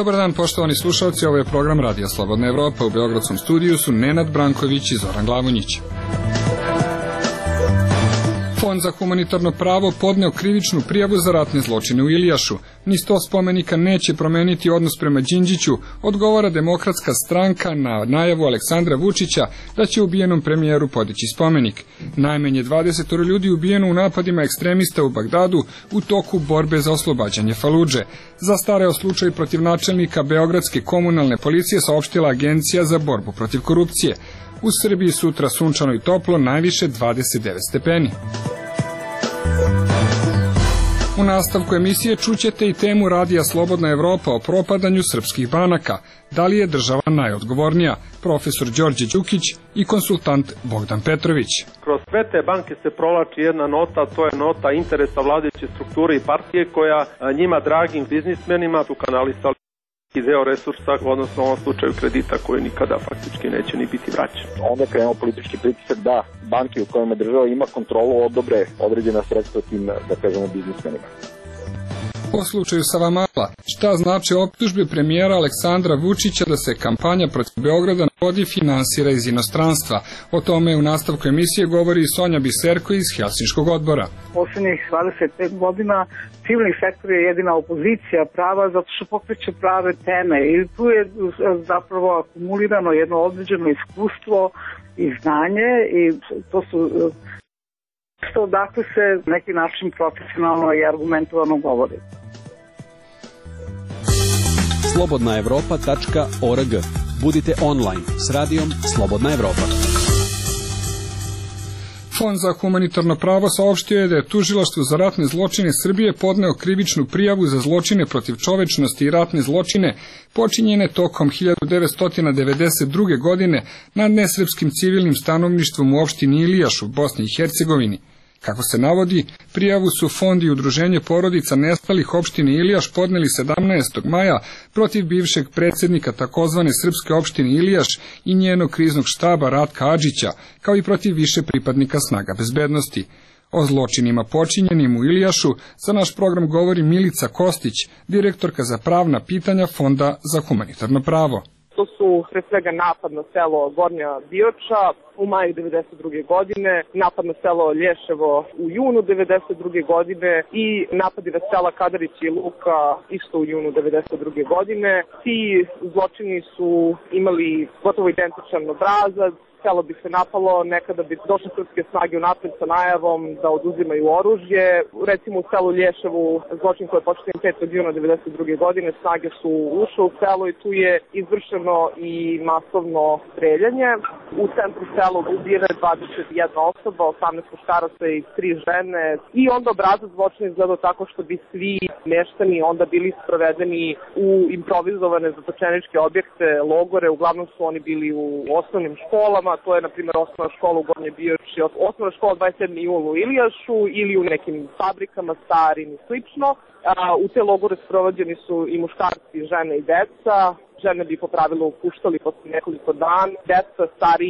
Dobar dan, poštovani slušalci, ovo je program Radija Slobodna Evropa. U beogradskom studiju su Nenad Branković i Zoran Glavonjić. Fond za humanitarno pravo podneo krivičnu prijavu za ratne zločine u Ilijašu. Ni 100 spomenika neće promeniti odnos prema Đinđiću, odgovara Demokratska stranka na najavu Aleksandra Vučića da će ubijenom premijeru podići spomenik. Najmanje 20 ljudi ubijeno u napadima ekstremista u Bagdadu u toku borbe za oslobađanje Faludže. Zastareo slučaj protiv načelnika Beogradske komunalne policije, saopštila Agencija za borbu protiv korupcije. U Srbiji sutra sunčano i toplo, najviše 29 stepeni. U nastavku emisije čućete i temu Radija Slobodna Evropa o propadanju srpskih banaka. Da li je država najodgovornija? Profesor Đorđe Đukić i konsultant Bogdan Petrović. Kroz sve te banke se provlači jedna nota, to je nota interesa vladajuće strukture i partije koja njima dragim biznismenima su kanalisali i deo resursa, odnosno u ovom slučaju kredita koji nikada faktički neće ni biti vraćen. Onda krenuo politički pritisak da banke u kojima država ima kontrolu odobre određena sredstva tim, da kažemo, biznismenima. Po slučaju Savamala, šta znači optužbe premijera Aleksandra Vučića da se kampanja protiv Beograda vodi finansira iz inostranstva? O tome u nastavku emisije govori i Sonja Biserko iz Helsinškog odbora. Poslednjih 25 godina civilni sektor je jedina opozicija prava zato što pokreće prave teme i tu je zapravo akumulirano jedno određeno iskustvo i znanje i to su što dakle se neki način profesionalno i argumentovano govori. slobodnaevropa.org. Budite online s radijom Slobodna Evropa. Fond za humanitarno pravo saopštio je da je Tužilaštvo za ratne zločine Srbije podneo krivičnu prijavu za zločine protiv čovečnosti i ratne zločine počinjene tokom 1992. godine nad nesrpskim civilnim stanovništvom u opštini Ilijaš u Bosni i Hercegovini. Kako se navodi, prijavu su Fond i Udruženje porodica nestalih opštine Ilijaš podneli 17. maja protiv bivšeg predsjednika takozvane srpske opštine Ilijaš i njenog kriznog štaba Ratka Adžića, kao i protiv više pripadnika snaga bezbednosti. O zločinima počinjenim u Ilijašu za naš program govori Milica Kostić, direktorka za pravna pitanja Fonda za humanitarno pravo. To su pre svega napad na selo Gornja Bioča u maju 1992. godine, napad na selo Lješevo u junu 1992. godine i napadi na sela Kadarić i Luka isto u junu 1992. godine. Ti zločini su imali gotovo identičan obrazac. Selo bi se napalo, nekada bi došle srpske snage unapred sa najavom da oduzimaju oružje. Recimo u selu Lješevu, zločin koji je počinjen 5. juna 1992. godine, snage su ušle u selo i tu je izvršeno i masovno streljanje. U centru sela ubijena je 21 osoba, 18 muškaraca i 3 žene. I onda obrazac zločina izgledao tako što bi svi meštani onda bili sprovedeni u improvizovane zatočeničke objekte, logore. Uglavnom su oni bili u osnovnim školama. To je, na primjer, osnovna škola u Gornjoj Bioči, osnovna škola 27. jul u Ilijašu ili u nekim fabrikama starim i slično. U te logore sprovođeni su i muškarci, žene i deca. Žene bi po pravilu puštali posle nekoliko dana. Deca,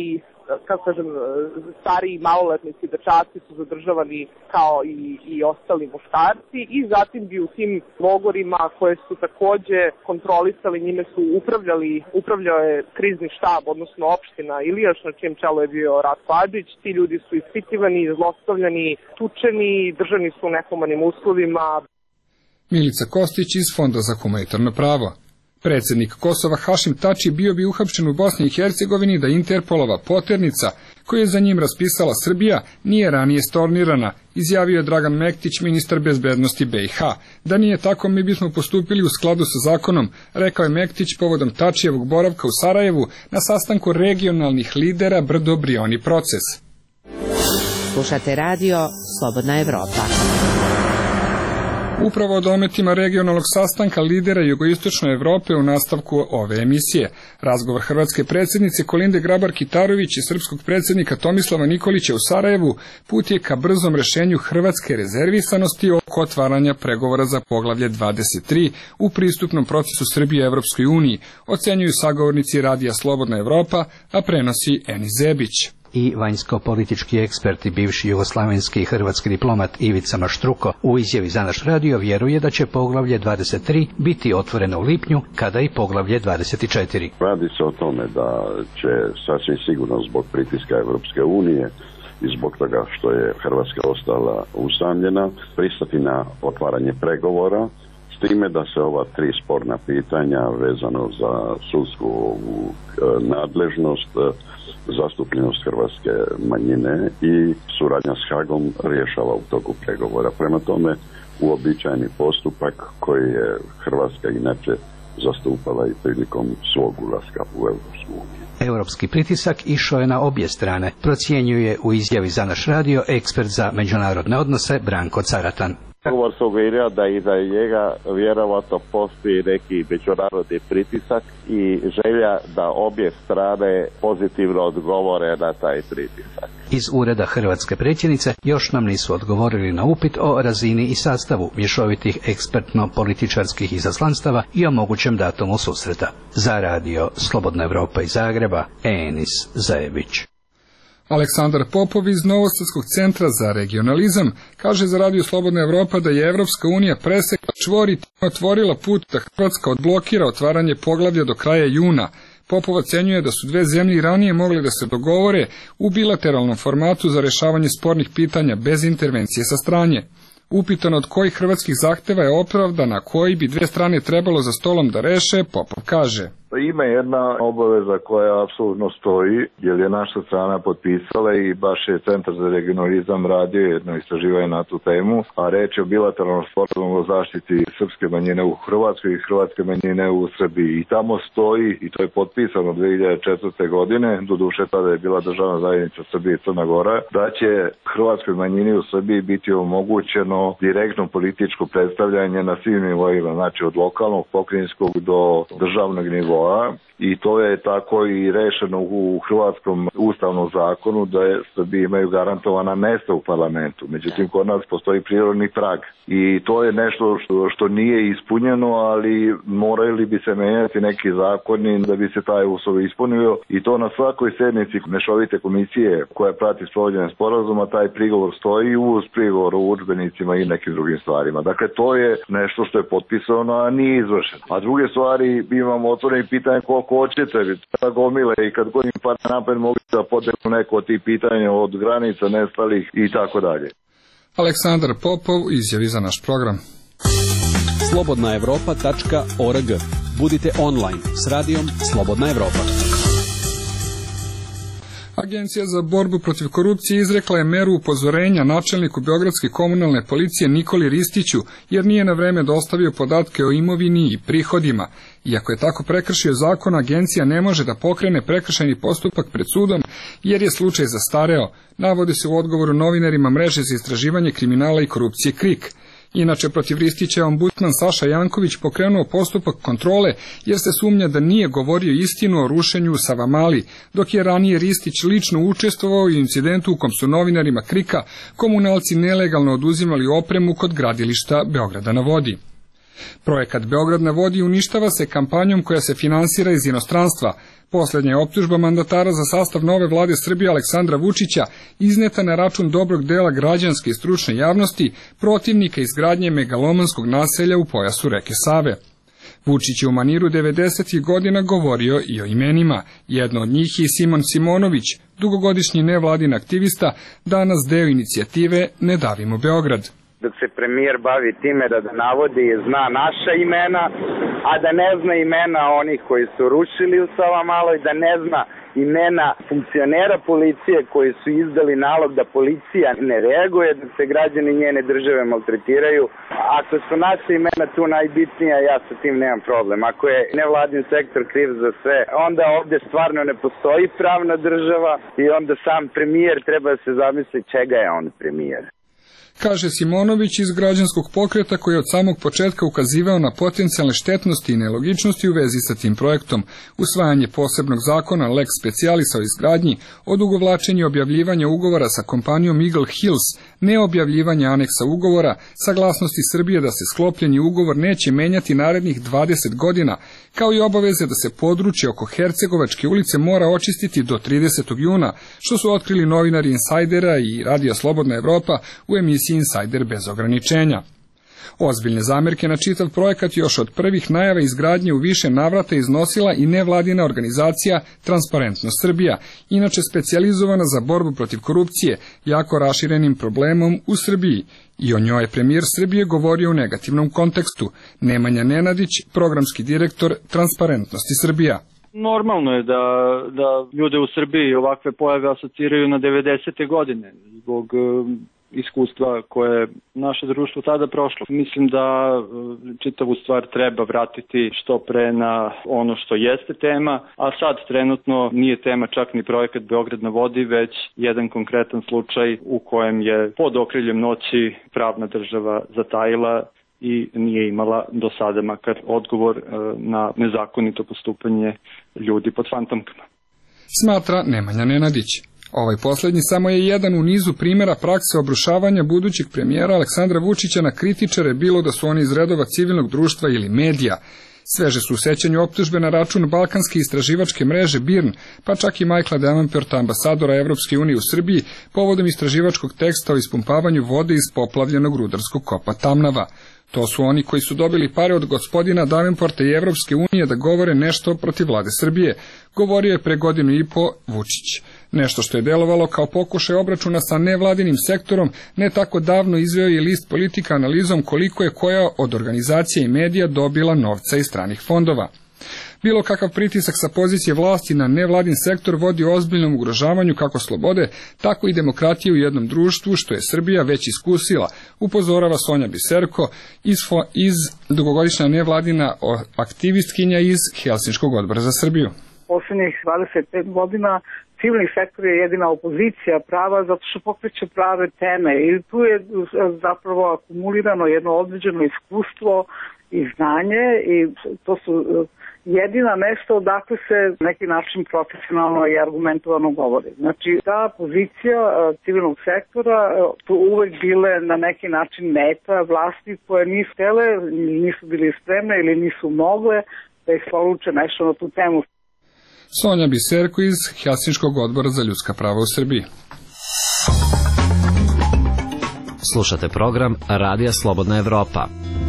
stariji maloletnici, dečaci su zadržavani kao i ostali muškarci i zatim bi u tim logorima koje su takođe kontrolisali, njime su upravljao je krizni štab, odnosno opština Ilijaš, na čijem čelu je bio Ratko Adžić. Ti ljudi su ispitivani, zlostavljani, tučeni, držani su u nehumanim uslovima. Milica Kostić iz Fonda za humanitarno pravo. Predsjednik Kosova Hašim Tači bio bi uhapšen u Bosni i Hercegovini da Interpolova poternica, koju je za njim raspisala Srbija, nije ranije stornirana, izjavio je Dragan Mektić, ministar bezbednosti BiH. Da nije tako, mi bismo postupili u skladu sa zakonom, rekao je Mektić povodom Tačijevog boravka u Sarajevu na sastanku regionalnih lidera Brdo-Brioni proces. Slušate radio Slobodna Evropa. Upravo o dometima regionalnog sastanka lidera jugoistočne Evrope u nastavku ove emisije. Razgovor hrvatske predsjednice Kolinde Grabar-Kitarović i srpskog predsjednika Tomislava Nikolića u Sarajevu put je ka brzom rešenju hrvatske rezervisanosti oko otvaranja pregovora za poglavlje 23 u pristupnom procesu Srbije Evropskoj uniji, ocenjuju sagovornici Radija Slobodna Evropa, a prenosi Eni Zebić. i vanjsko-politički ekspert i bivši jugoslavenski i hrvatski diplomat Ivica Maštruko u izjavi za naš radio vjeruje da će poglavlje 23 biti otvoreno u lipnju, kada i poglavlje 24. Radi se o tome da će sasvim sigurno zbog pritiska Evropske unije i zbog toga što je Hrvatska ostala usamljena, pristati na otvaranje pregovora, s time da se ova 3 sporna pitanja vezano za sudsku nadležnost, zastupljenost hrvatske manjine i suradnja s Hagom rješava u toku pregovora. Prema tome, uobičajeni postupak koji je Hrvatska inače zastupala i prilikom svog ulaska u Europsku uniju. Europski pritisak išao je na obje strane, procjenjuje u izjavi za naš radio ekspert za međunarodne odnose Branko Caratan. Ugovor sugerira da iza njega vjerovatno postoji neki međunarodni pritisak i želja da obje strane pozitivno odgovore na taj pritisak. Iz ureda hrvatske predsjednice još nam nisu odgovorili na upit o razini i sastavu mješovitih ekspertno-političarskih izaslanstava i o mogućem datumu susreta. Za radio Slobodna Evropa iz Zagreba, Enis Zajević. Aleksandar Popov iz Novosadskog centra za regionalizam kaže za radio Slobodna Evropa da je Evropska unija presekla čvor i otvorila put da Hrvatska odblokira otvaranje poglavlja do kraja juna. Popov ocenjuje da su dve zemlje i ranije mogle da se dogovore u bilateralnom formatu za rješavanje spornih pitanja bez intervencije sa strane. Upitan od kojih hrvatskih zahteva je opravdana, koji bi dve strane trebalo za stolom da reše, Popov kaže. Ima jedna obaveza koja apsolutno stoji, jer je naša strana potpisala i baš je Centar za regionalizam radio jedno istraživanje na tu temu, a reč je o bilateralnom sporazumu o zaštiti srpske manjine u Hrvatskoj i hrvatske manjine u Srbiji. I tamo stoji, i to je potpisano 2004. godine, doduše tada je bila državna zajednica Srbije i Crna Gora, da će hrvatskoj manjini u Srbiji biti omogućeno direktno političko predstavljanje na svim nivoima, znači od lokalnog, pokrajinskog do državnog nivoa. I to je tako i rešeno u hrvatskom ustavnom zakonu da Srbi imaju garantovana mesta u parlamentu. Međutim, kod nas postoji prirodni prag. I to je nešto što nije ispunjeno, ali morali bi se menjati neki zakoni da bi se taj uslov ispunio. I to na svakoj sednici mešovite komisije koja prati sprovođenje sporazuma, taj prigovor stoji uz prigovor o udžbenicima i nekim drugim stvarima. Dakle, to je nešto što je potpisano, a nije izvršeno. A druge stvari, imamo otvoreni pitanje koliko hoćete, ta gomile i kad god im padne napad mogli da podelu neko od tih pitanja od granica nestalih i tako dalje. Aleksandar Popov izjavi za naš program. slobodnaevropa.org. Budite online s radijom Slobodna Evropa. Agencija za borbu protiv korupcije izrekla je meru upozorenja načelniku Beogradske komunalne policije Nikoli Ristiću, jer nije na vreme dostavio podatke o imovini i prihodima. Iako je tako prekršio zakon, agencija ne može da pokrene prekršajni postupak pred sudom, jer je slučaj zastareo, navodi se u odgovoru novinarima mreže za istraživanje kriminala i korupcije KRIK. Inače, protiv Ristića je ombudsman Saša Janković pokrenuo postupak kontrole jer se sumnja da nije govorio istinu o rušenju u Savamali, dok je ranije Ristić lično učestvovao u incidentu u kom su novinarima KRIK-a komunalci nelegalno oduzimali opremu kod gradilišta Beograda na vodi. Projekat Beograd na vodi uništava se kampanjom koja se finansira iz inostranstva. Posljednja je optužba mandatara za sastav nove vlade Srbije Aleksandra Vučića izneta na račun dobrog dela građanske i stručne javnosti, protivnika izgradnje megalomanskog naselja u pojasu reke Save. Vučić je u maniru 90. godina govorio i o imenima. Jedno od njih je Simon Simonović, dugogodišnji nevladin aktivista, danas deo inicijative Ne davimo Beograd. Dok se premijer bavi time da navodi zna naša imena, a da ne zna imena onih koji su rušili u Savamaloj, da ne zna imena funkcionera policije koji su izdali nalog da policija ne reaguje, da se građani njene države maltretiraju. Ako su naša imena tu najbitnija, ja sa tim nemam problem. Ako je nevladin sektor kriv za sve, onda ovdje stvarno ne postoji pravna država i onda sam premijer treba da se zamisli čega je on premijer. kaže Simonović iz građanskog pokreta koji je od samog početka ukazivao na potencijalne štetnosti i nelogičnosti u vezi sa tim projektom. Usvajanje posebnog zakona Lex Specialis o izgradnji, odugovlačenje i objavljivanje ugovora sa kompanijom Eagle Hills, neobjavljivanje aneksa ugovora, saglasnosti Srbije da se sklopljeni ugovor neće menjati narednih 20 godina, kao i obaveze da se područje oko Hercegovačke ulice mora očistiti do 30. juna, što su otkrili novinari Insajdera i Radija Slobodna Evropa u emisiji Insajder bez ograničenja. Ozbiljne zamerke na čitav projekat još od prvih najava izgradnje u više navrata iznosila i nevladina organizacija Transparentnost Srbija, inače specijalizovana za borbu protiv korupcije, jako raširenim problemom u Srbiji. I o njoj je premijer Srbije govorio u negativnom kontekstu. Nemanja Nenadić, programski direktor Transparentnosti Srbija. Normalno je da ljude u Srbiji ovakve pojave asociraju na 90. godine zbog iskustva koje je naše društvo tada prošlo. Mislim da čitavu stvar treba vratiti što pre na ono što jeste tema, a sad trenutno nije tema čak ni projekat Beograd na vodi, već jedan konkretan slučaj u kojem je pod okriljem noći pravna država zatajila i nije imala do sada makar odgovor na nezakonito postupanje ljudi pod fantomkama. Smatra Nemanja Nenadić. Ovaj posljednji samo je jedan u nizu primjera prakse obrušavanja budućeg premijera Aleksandra Vučića na kritičare, bilo da su oni iz redova civilnog društva ili medija. Sveže su u sećanju optužbe na račun balkanske istraživačke mreže BIRN, pa čak i Michaela Davenporta, ambasadora Evropske unije u Srbiji, povodom istraživačkog teksta o ispumpavanju vode iz poplavljenog rudarskog kopa Tamnava. To su oni koji su dobili pare od gospodina Davenporta i Evropske unije da govore nešto protiv vlade Srbije. Govorio je pre godinu i po Vučić. Nešto što je delovalo kao pokušaj obračuna sa nevladinim sektorom, ne tako davno izveo je list Politika analizom koliko je koja od organizacija i medija dobila novca iz stranih fondova. Bilo kakav pritisak sa pozicije vlasti na nevladin sektor vodi ozbiljnom ugrožavanju kako slobode, tako i demokratije u jednom društvu, što je Srbija već iskusila, upozorava Sonja Biserko iz dugogodišnja nevladina aktivistkinja iz Helsinškog odbora za Srbiju. Poslednjih 25 godina civilni sektor je jedina opozicija prava zato što pokreće prave teme i tu je zapravo akumulirano jedno određeno iskustvo i znanje i to su jedina mesta odakle se neki način profesionalno i argumentovano govori. Znači, ta pozicija civilnog sektora su uvek bile na neki način meta vlasti koje nisu htele, nisu bili spremne ili nisu mogle da ih poruče nešto na tu temu. Sonja Biserko iz Helsinškog odbora za ljudska prava u Srbiji. Slušate program Radija Slobodna Evropa.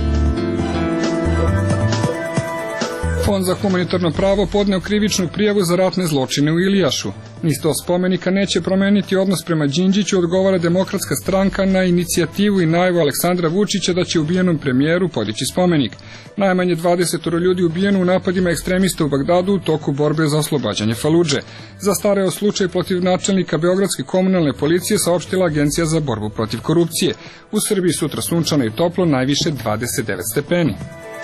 Fond za humanitarno pravo podneo krivičnu prijavu za ratne zločine u Ilijašu. Ni 100 spomenika neće promeniti odnos prema Đinđiću, odgovara Demokratska stranka na inicijativu i najavu Aleksandra Vučića da će ubijenom premijeru podići spomenik. Najmanje 20 ljudi ubijeno u napadima ekstremista u Bagdadu u toku borbe za oslobađanje Faludže. Zastareo slučaj protiv načelnika Beogradske komunalne policije, saopštila Agencija za borbu protiv korupcije. U Srbiji sutra sunčano i toplo, najviše 29 stepeni.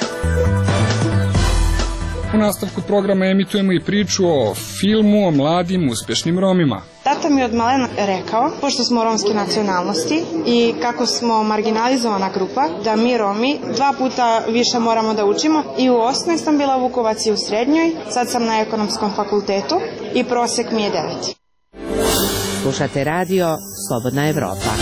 U nastavku programa emitujemo i priču o filmu o mladim uspešnim Romima. Tata mi je od malena rekao, pošto smo romske nacionalnosti i kako smo marginalizovana grupa, da mi Romi 2 puta više moramo da učimo. I u osnovnoj sam bila Vukovac i u srednjoj, sad sam na ekonomskom fakultetu i prosek mi je 9. Slušate radio Slobodna Evropa.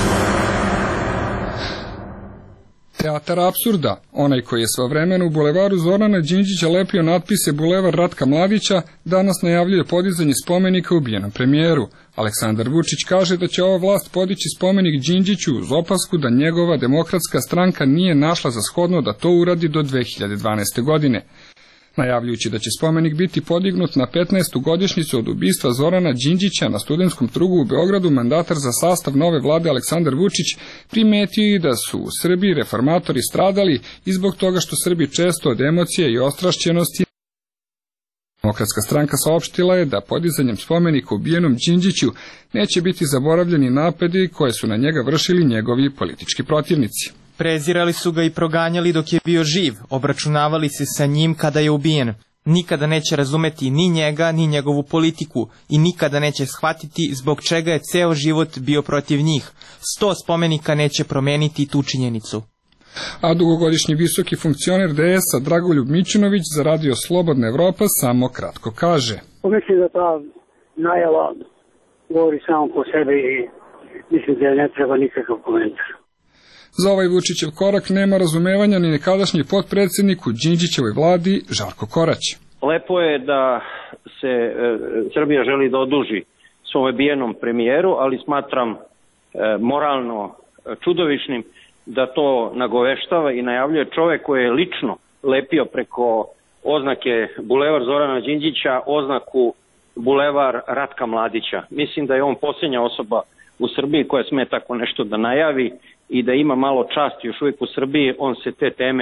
Teatar apsurda, onaj koji je svojevremeno u bulevaru Zorana Đinđića lepio natpise Bulevar Ratka Mladića, danas najavljuje podizanje spomenika ubijenom premijeru. Aleksandar Vučić kaže da će ova vlast podići spomenik Đinđiću uz opasku da njegova Demokratska stranka nije našla za shodno da to uradi do 2012. godine. Najavljujući da će spomenik biti podignut na 15. godišnjicu od ubistva Zorana Đinđića na Studentskom trgu u Beogradu, mandatar za sastav nove vlade Aleksandar Vučić primetio i da su u Srbiji reformatori stradali i zbog toga što Srbi često od emocije i ostrašćenosti. Demokratska stranka saopštila je da podizanjem spomenika ubijenom Đinđiću neće biti zaboravljeni napadi koje su na njega vršili njegovi politički protivnici. Prezirali su ga i proganjali dok je bio živ, obračunavali se sa njim kada je ubijen. nikada neće razumeti ni njega, ni njegovu politiku i nikada neće shvatiti zbog čega je ceo život bio protiv njih. 100 spomenika neće promeniti tu činjenicu. A dugogodišnji visoki funkcioner DS-a Dragoljub Mićunović za Radio Slobodna Evropa samo kratko kaže. Mislim da ta najava govori samo po sebi i mislim da ne treba nikakav komentar. Za ovaj Vučićev korak nema razumevanja ni nekadašnji potpredsjednik u Đinđićevoj vladi Žarko Korać. Lepo je da se Srbija želi da oduži svom bijenom premijeru, ali smatram moralno čudovišnim da to nagoveštava i najavljuje čovek koji je lično lepio preko oznake Bulevar Zorana Đinđića oznaku Bulevar Ratka Mladića. Mislim da je on posljednja osoba u Srbiji koja sme tako nešto da najavi i da ima malo časti još uvijek u Srbiji, on se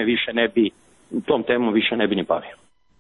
tom temom više ne bi ni bavio.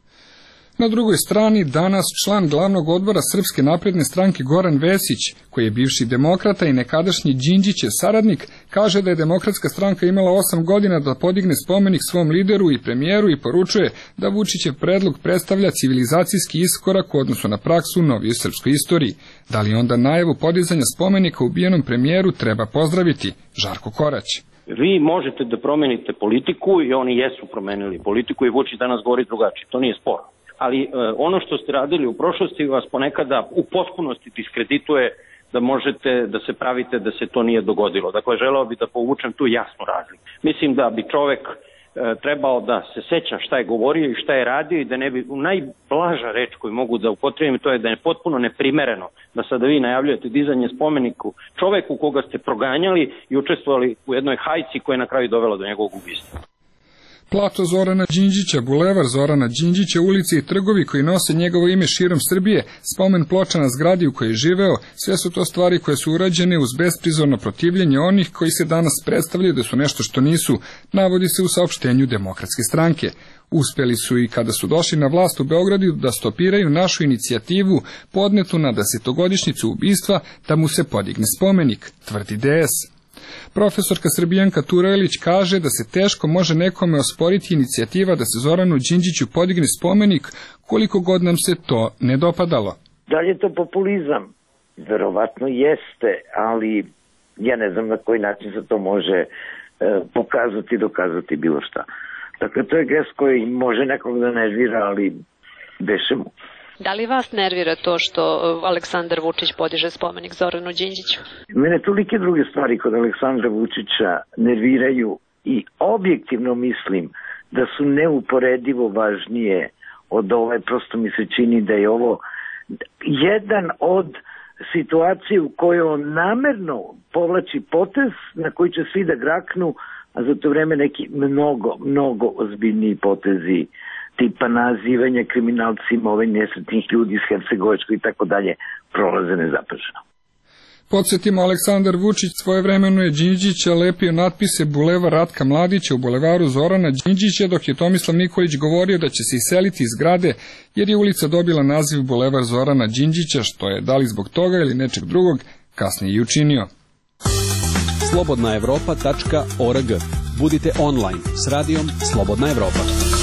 Na drugoj strani danas član glavnog odbora Srpske napredne stranke Goran Vesić, koji je bivši demokrata i nekadašnji Đinđićev saradnik, kaže da je Demokratska stranka imala 8 godina da podigne spomenik svom lideru i premijeru i poručuje da Vučićev predlog predstavlja civilizacijski iskorak u odnosu na praksu u novijoj srpskoj istoriji. Da li onda najavu podizanja spomenika ubijenom premijeru treba pozdraviti? Žarko Korać. Vi možete da promenite politiku i oni jesu promenili politiku i Vučić danas govori drugačije, to nije sporno. Ali ono što ste radili u prošlosti vas ponekada u potpunosti diskredituje da možete da se pravite da se to nije dogodilo. Dakle, želeo bih da povučem tu jasnu razliku. Mislim da bi čovek trebao da se seća šta je govorio i šta je radio i da ne bi, najblaža reč koju mogu da upotrijebim, to je da je potpuno neprimereno da sada vi najavljujete dizanje spomeniku čoveku koga ste proganjali i učestvovali u jednoj hajci koja je na kraju dovela do njegovog ubistva. Plato Zorana Đinđića, bulevar Zorana Đinđića, ulice i trgovi koji nose njegovo ime širom Srbije, spomen ploča na zgradi u kojoj je živeo, sve su to stvari koje su urađene uz besprizorno protivljenje onih koji se danas predstavljaju da su nešto što nisu, navodi se u saopštenju Demokratske stranke. Uspeli su i kada su došli na vlast u Beogradu da stopiraju našu inicijativu podnetu na 10-godišnjicu ubistva da mu se podigne spomenik, tvrdi DS. Profesorka Srbijanka Turelić kaže da se teško može nekome osporiti inicijativa da se Zoranu Đinđiću podigne spomenik koliko god nam se to ne dopadalo. Da li je to populizam? Verovatno jeste, ali ja ne znam na koji način se to može pokazati i dokazati bilo šta. Dakle, to je gest koji može nekog da nervira, ali beše mu. Da li vas nervira to što Aleksandar Vučić podiže spomenik Zoranu Đinđiću? Mene tolike druge stvari kod Aleksandra Vučića nerviraju i objektivno mislim da su neuporedivo važnije od ove. Prosto mi se čini da je ovo jedan od situacije u kojoj on namerno povlači potez na koji će svi da graknu, a za to vreme neki mnogo ozbiljniji potezi tipa nazivanja kriminalcima ovih nesretnih ljudi iz Hercegovačkoj i tako dalje prolaze nezapaženo. Podsjetimo, Aleksandar Vučić svojevremeno je Đinđića lepio natpise Bulevar Ratka Mladića u bulevaru Zorana Đinđića, dok je Tomislav Nikolić govorio da će se iseliti iz zgrade jer je ulica dobila naziv Bulevar Zorana Đinđića, što je, da li zbog toga ili nečeg drugog, kasnije i učinio. slobodnaevropa.org. Budite online s radijom Slobodna Evropa.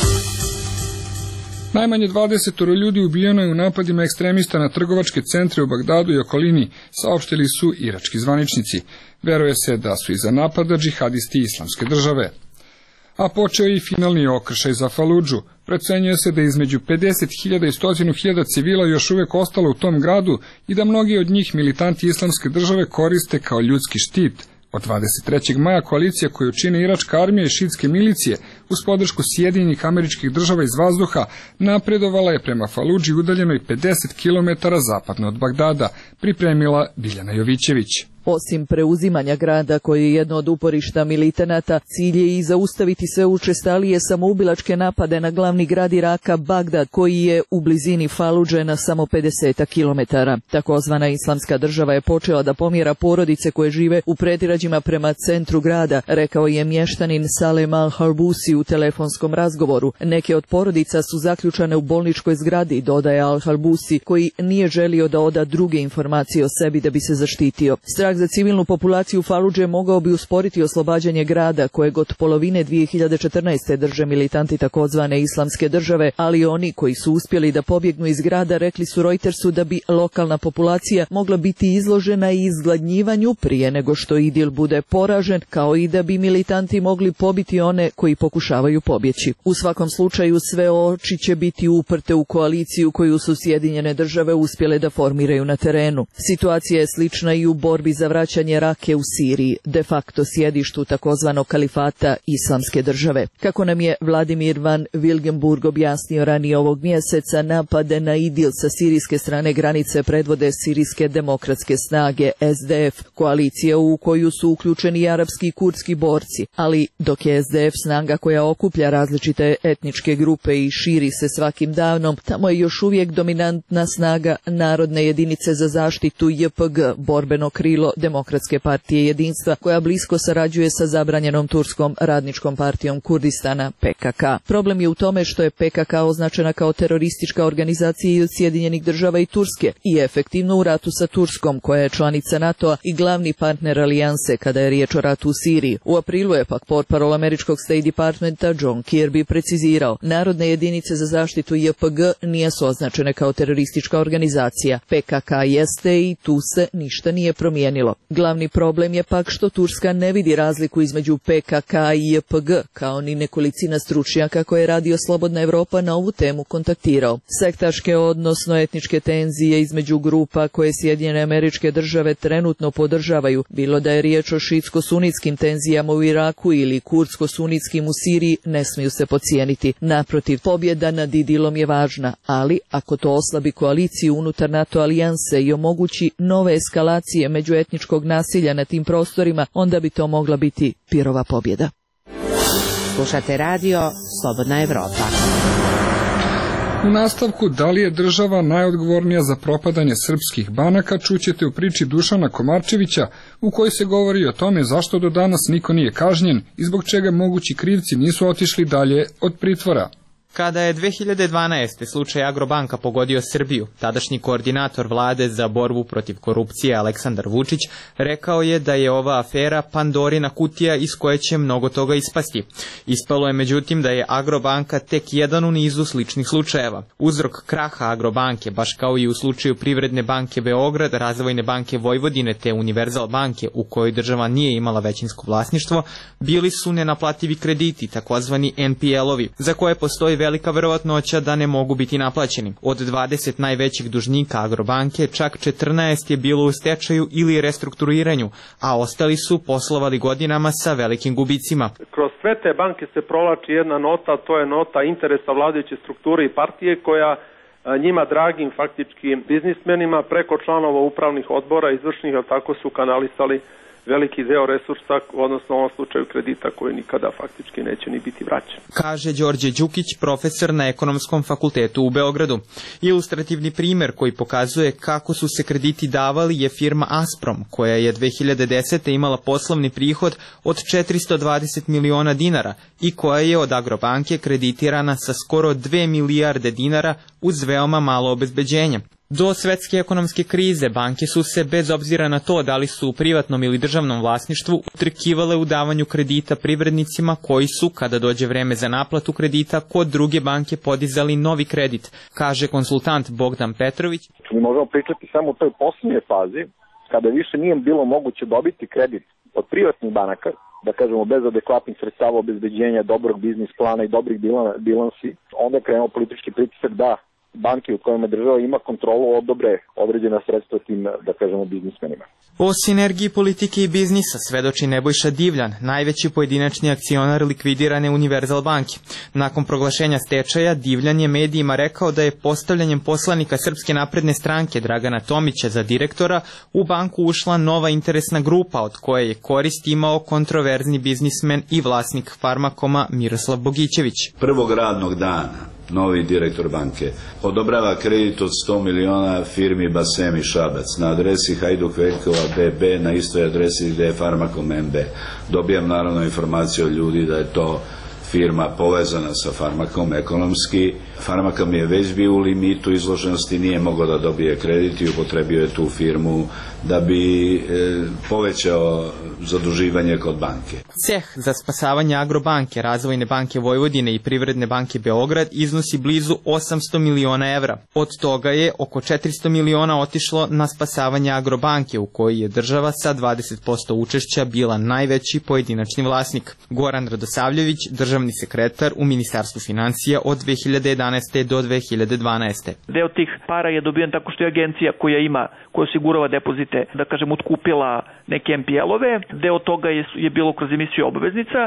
Najmanje 20 ljudi ubijeno je u napadima ekstremista na trgovačke centre u Bagdadu i okolini, saopštili su irački zvaničnici. Veruje se da su iza napada džihadisti Islamske države. A počeo je i finalni okršaj za Faludžu. Procenjuje se da je između 50.000 i 100.000 civila još uvijek ostalo u tom gradu i da mnogi od njih militanti Islamske države koriste kao ljudski štit. Od 23. maja koalicija koju čine iračka armija i šitske milicije uz podršku Sjedinjenih Američkih Država iz vazduha napredovala je prema Faludži udaljenoj 50 km zapadno od Bagdada, pripremila Biljana Jovićević. Osim preuzimanja grada koji je jedno od uporišta militanata, cilj je i zaustaviti sve učestalije samoubilačke napade na glavni grad Iraka Bagdad, koji je u blizini Faludže na samo 50 kilometara. Takozvana Islamska država je počela da pomjera porodice koje žive u predgrađima prema centru grada, rekao je mještanin Salem Al-Harbusi u telefonskom razgovoru. Neke od porodica su zaključane u bolničkoj zgradi, dodaje Al-Harbusi, koji nije želio da oda druge informacije o sebi da bi se zaštitio. strah za civilnu populaciju Faludže mogao bi usporiti oslobađanje grada, kojeg od polovine 2014. drže militanti takozvane islamske države, ali oni koji su uspjeli da pobjegnu iz grada rekli su Reutersu da bi lokalna populacija mogla biti izložena i izgladnjivanju prije nego što IDIL bude poražen, kao i da bi militanti mogli pobiti one koji pokušavaju pobjeći. U svakom slučaju sve oči će biti uprte u koaliciju koju su Sjedinjene države uspjele da formiraju na terenu. Situacija je slična i u borbi za vraćanje Rake u Siriji, de facto sjedištu takozvanog kalifata islamske države. Kako nam je Vladimir van Wilgenburg objasnio ranije ovog mjeseca, napade na IDIL sa sirijske strane granice predvode sirijske demokratske snage SDF, koalicija u koju su uključeni i arapski i kurdski borci, ali dok je SDF snaga koja okuplja različite etničke grupe i širi se svakim danom, tamo je još uvijek dominantna snaga Narodne jedinice za zaštitu JPG, borbeno krilo Demokratske partije jedinstva, koja blisko sarađuje sa zabranjenom turskom radničkom partijom Kurdistana PKK. Problem je u tome što je PKK označena kao teroristička organizacija od Sjedinjenih država i Turske i efektivno u ratu sa Turskom, koja je članica NATO-a i glavni partner alijanse kada je riječ o ratu u Siriji. U aprilu je pak portparol američkog State Departmenta John Kirby precizirao, Narodne jedinice za zaštitu JPG nisu označene kao teroristička organizacija. PKK jeste i tu se ništa nije promijenilo. Glavni problem je pak što Turska ne vidi razliku između PKK i JPG, kao ni nekolicina stručnjaka koje je Radio Slobodna Evropa na ovu temu kontaktirao. Sektaške, odnosno etničke tenzije između grupa koje Sjedinjene Američke Države trenutno podržavaju, bilo da je riječ o šiitsko-sunitskim tenzijama u Iraku ili kurdsko-sunitskim u Siriji, ne smiju se podcijeniti. Naprotiv, pobjeda nad IDIL-om je važna, ali ako to oslabi koaliciju unutar NATO alijanse i omogući nove eskalacije međuetničkog nasilja na tim prostorima, onda bi to mogla biti pirova pobjeda. Slušate radio Slobodna Evropa. U nastavku, da li je država najodgovornija za propadanje srpskih banaka, čućete u priči Dušana Komarčevića, u kojoj se govori o tome zašto do danas niko nije kažnjen i zbog čega mogući krivci nisu otišli dalje od pritvora. Kada je 2012. slučaj Agrobanka pogodio Srbiju, tadašnji koordinator vlade za borbu protiv korupcije Aleksandar Vučić rekao je da je ova afera Pandorina kutija iz koje će mnogo toga ispasti. Ispalo je međutim da je Agrobanka tek jedan u nizu sličnih slučajeva. Uzrok kraha Agrobanke, baš kao i u slučaju Privredne banke Beograd, Razvojne banke Vojvodine te Univerzal banke, u kojoj država nije imala većinsko vlasništvo, bili su nenaplativi krediti, takozvani NPL-ovi, za koje postoji velika verovatnoća da ne mogu biti naplaćeni. Od 20 najvećih dužnika Agrobanke, čak 14 je bilo u stečaju ili restrukturiranju, a ostali su poslovali godinama sa velikim gubicima. Kroz sve te banke se provlači jedna nota, to je nota interesa vladajuće strukture i partije koja njima dragim faktički biznismenima preko članova upravnih odbora izvršnih, ali tako su kanalisali veliki deo resursa, odnosno u ovom slučaju kredita koji nikada faktički neće ni biti vraćen. Kaže Đorđe Đukić, profesor na Ekonomskom fakultetu u Beogradu. Ilustrativni primjer koji pokazuje kako su se krediti davali je firma Asprom, koja je 2010. imala poslovni prihod od 420 miliona dinara i koja je od Agrobanke kreditirana sa skoro 2 milijarde dinara uz veoma malo obezbeđenja. Do svetske ekonomske krize banke su se, bez obzira na to da li su u privatnom ili državnom vlasništvu, utrkivale u davanju kredita privrednicima koji su, kada dođe vreme za naplatu kredita, kod druge banke podizali novi kredit, kaže konsultant Bogdan Petrović. Mi možemo pričati samo u toj posljednjoj fazi, kada više nije bilo moguće dobiti kredit od privatnih banaka, da kažemo bez adekvatnih sredstava obezbeđenja, dobrog biznis plana i dobrih bilansi, onda je krenuo politički pritisak da banke u kojima država ima kontrolu odobre određena sredstva tim, da kažemo, biznismenima. O sinergiji politike i biznisa svedoči Nebojša Divljan, najveći pojedinačni akcionar likvidirane Univerzal banke. Nakon proglašenja stečaja, Divljan je medijima rekao da je postavljanjem poslanika Srpske napredne stranke Dragana Tomića za direktora u banku ušla nova interesna grupa od koje je korist imao kontroverzni biznismen i vlasnik Farmakoma Miroslav Bogićević. Prvog radnog dana novi direktor banke odobrava kredit od 100 miliona firmi Basemi Šabac na adresi Hajduk Veljkova BB, na istoj adresi gdje je Farmakom MB. Dobijam naravno informaciju od ljudi da je to firma povezana sa Farmakom ekonomski. Farmakom je već bio u limitu izloženosti, nije mogao da dobije kredit i upotrebio je tu firmu da bi povećao zaduživanje kod banke. Ceh za spasavanje Agrobanke, Razvojne banke Vojvodine i Privredne banke Beograd iznosi blizu 800 miliona evra. Od toga je oko 400 miliona otišlo na spasavanje Agrobanke, u kojoj je država sa 20% učešća bila najveći pojedinačni vlasnik. Goran Radosavljević, državni sekretar u Ministarstvu financija od 2011. do 2012. Deo tih para je dobijen tako što je agencija koja osigurava depozite, da kažem, otkupila neke MPL-ove. Deo toga je bilo kroz emisiju obveznica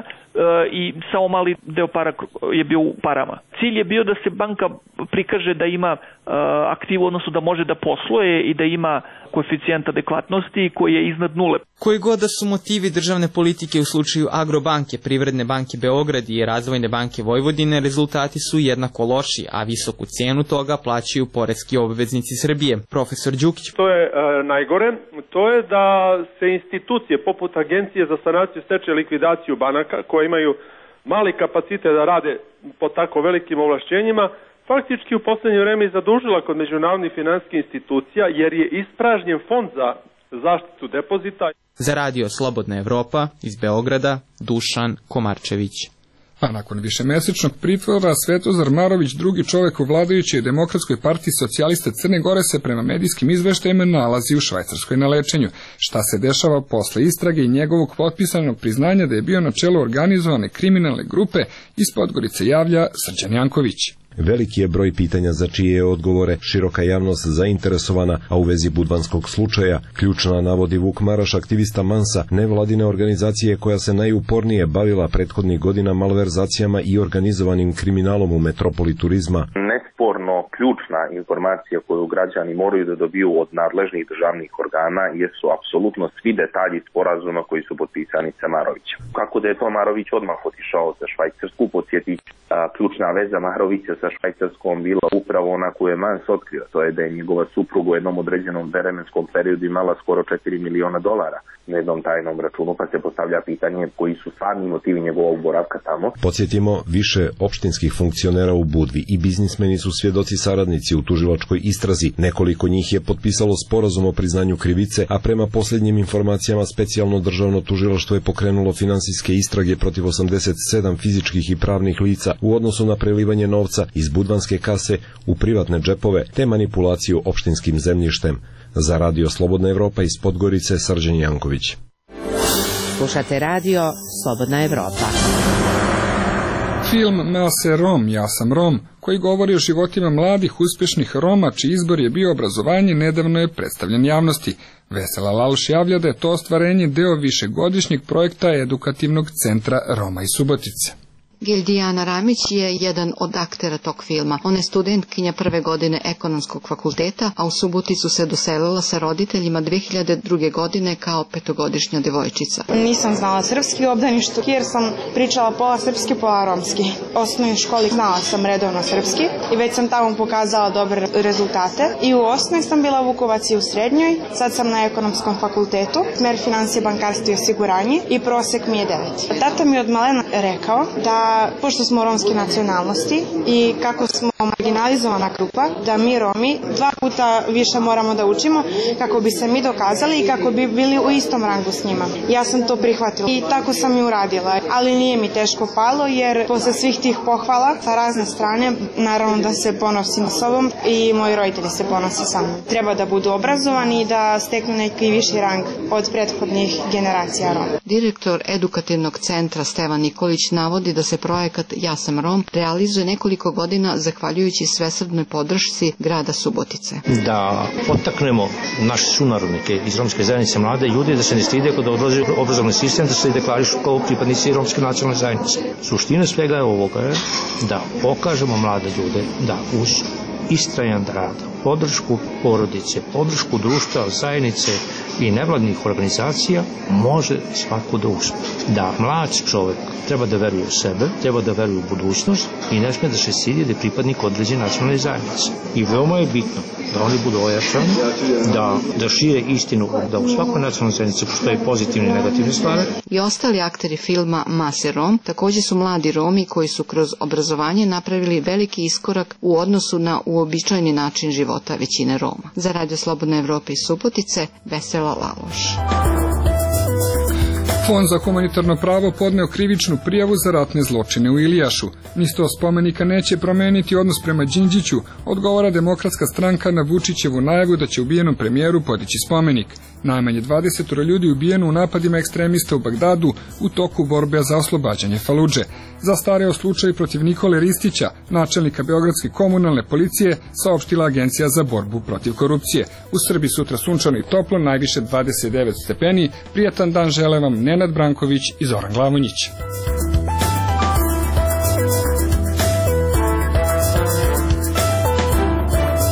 i samo mali deo para je bio u parama. Cilj je bio da se banka prikaže da ima aktivu, odnosno da može da posluje i da ima koeficijent adekvatnosti koji je iznad nule. Koji god da su motivi državne politike u slučaju Agrobanke, Privredne banke Beograd i Razvojne banke Vojvodine, rezultati su jednako loši, a visoku cenu toga plaćaju poreski obveznici Srbije. Profesor Đukić. To je najgore, to je da se institucije poput Agencije za sanaciju, stečaj i likvidaciju banaka, koje imaju mali kapacitet da rade po tako velikim ovlašćenjima, faktički u poslednje vreme i zadužila kod međunarodnih finansijskih institucija, jer je ispražnjen fond za zaštitu depozita. Za radio Slobodna Evropa iz Beograda, Dušan Komarčević. A nakon višemesečnog pritvora Svetozar Marović, drugi čovek u vladajućoj Demokratskoj partiji socijalista Crne Gore, se prema medijskim izveštajima nalazi u Švajcarskoj na lečenju. Šta se dešava posle istrage i njegovog potpisanog priznanja da je bio na čelu organizovane kriminalne grupe, iz Podgorice javlja Srđan Janković. Veliki je broj pitanja za čije odgovore široka javnost zainteresovana, a u vezi budvanskog slučaja ključna navodi Vuk Maraš, aktivista Mansa, nevladine organizacije koja se najupornije bavila prethodnih godina malverzacijama i organizovanim kriminalom u metropoli turizma. Nesporno ključna informacija koju građani moraju da dobiju od nadležnih državnih organa jesu apsolutno svi detalji sporazuma koji su potpisani sa Marovićem. Kako da je to Marović odmah otišao za Švajcarsku, podsjetiti, ključna veza Marovića sa Švajcarskom bila upravo ona koju je Mans otkrio, to je da je njegova supruga u jednom određenom vremenskom periodu imala skoro $4 miliona na jednom tajnom računu, pa se postavlja pitanje koji su stvarni motivi njegovog boravka tamo. Podsjetimo, više opštinskih funkcionera u Budvi i biznismeni su svjedoci saradnici u tužilačkoj istrazi. Nekoliko njih je potpisalo sporazum o priznanju krivice, a prema posljednjim informacijama specijalno državno tužilaštvo je pokrenulo finansijske istrage protiv 87 fizičkih i pravnih lica u odnosu na prelivanje novca iz budvanske kase u privatne džepove te manipulaciju opštinskim zemljištem. Za radio Slobodna Evropa iz Podgorice, Srđan Janković. Slušate radio Slobodna Evropa. Film Mase Rom, ja sam Rom, koji govori o životima mladih uspješnih Roma, čiji izbor je bio obrazovanje, nedavno je predstavljen javnosti. Vesela Laluš javlja da je to ostvarenje deo višegodišnjeg projekta edukativnog centra Roma iz Subotice. Gildijana Ramić je jedan od aktera tog filma. Ona je studentkinja prve godine ekonomskog fakulteta, a u Suboticu se doselila sa roditeljima 2002. godine kao 5-godišnja devojčica. Nisam znala srpski u obdaništu, jer sam pričala pola srpski, pola romski. U osnovnoj školi znala sam redovno srpski i već sam tamo pokazala dobre rezultate. I u osnovnoj sam bila Vukovac i u srednjoj, sad sam na ekonomskom fakultetu, smer financije, bankarstvo i osiguranje i prosek mi je 9. Tata mi je od malena rekao da pošto smo romske nacionalnosti i kako smo marginalizovana grupa, da mi Romi 2 puta više moramo da učimo kako bi se mi dokazali i kako bi bili u istom rangu s njima. Ja sam to prihvatila i tako sam i uradila, ali nije mi teško palo jer posle svih tih pohvala sa razne strane, naravno da se ponosim sobom i moji roditelji se ponose sa mnom. Treba da budu obrazovani i da steknu neki viši rang od prethodnih generacija Roma. Direktor edukativnog centra Stevan Nikolić navodi da se projekat Ja sam Rom realizuje nekoliko godina zahvaljujući svesrdnoj podršci grada Subotice. Da potaknemo naše sunarodnike iz romske zajednice, mlade ljude, da se ne stide kada odlaze u obrazovni sistem, da se deklarišu kao pripadnici romske nacionalne zajednice. Suština svega je ovoga je da pokažemo mlade ljude da uz istrajan rad, podršku porodice, podršku društva, zajednice i nevladnih organizacija može svako da uspe. Da mlad čovek treba da veruje u sebe, treba da veruje u budućnost i ne sme da se stidi da je pripadnik određene nacionalne zajednice. I veoma je bitno da oni budu ojačani, da šire istinu, da u svakoj nacionalnoj zajednici postoje pozitivne i negativne stvari. I ostali akteri filma Mase Rom takođe su mladi Romi koji su kroz obrazovanje napravili veliki iskorak u odnosu na uobičajeni način života većine Roma. Za Radio Slobodna Evropa iz Subotice, Vesela Laloš. Fond za humanitarno pravo podneo krivičnu prijavu za ratne zločine u Ilijašu. Nisto spomenika neće promeniti odnos prema Đinđiću, odgovara Demokratska stranka na Vučićevu najavu da će ubijenom premijeru podići spomenik. Najmanje 20 ljudi ubijeno u napadima ekstremista u Bagdadu u toku borbe za oslobađanje Faludže. Zastareo slučaj protiv Nikole Ristića, načelnika Beogradske komunalne policije, saopštila Agencija za borbu protiv korupcije. U Srbiji sutra sunčano i toplo, najviše 29 stepeni. Prijatan dan žele vam Nenad Branković i Zoran Glavonjić.